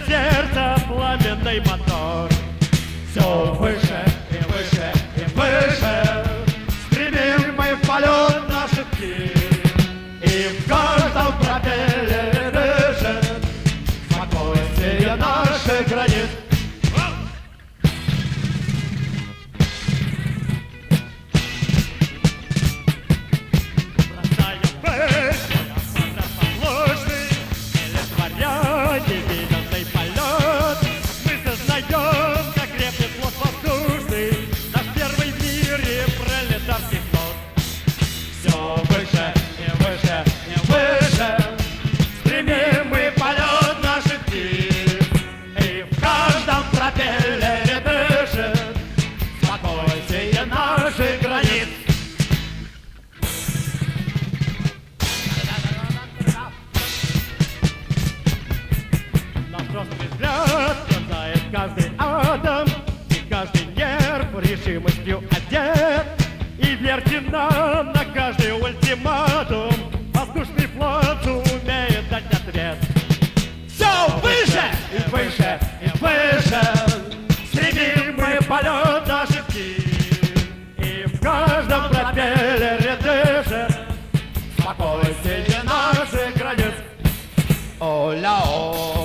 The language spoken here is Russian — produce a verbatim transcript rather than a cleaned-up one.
сердца пламенный мотор. Все выше и выше и выше стремим мы в полет наших птиц, и в каждом пропеллере дышит спокойствие наших границ. Невиданный полет, мы сознаем, как крепнет флот воздушный, наш первый в мире пролетарский флот. Все выше и выше и выше стремим мы полет наших птиц, и в каждом пропеллере дышит спокойствие наших границ. Жесткий взгляд пронзает каждый атом, и каждый нерв решимостью одет. И верьте нам на каждый ультиматум, воздушный флот умеет дать ответ. Все выше и выше и выше стремим мы полет наших птиц, И в каждом пропеллере дышит спокойствие наших границ. О-ля-о.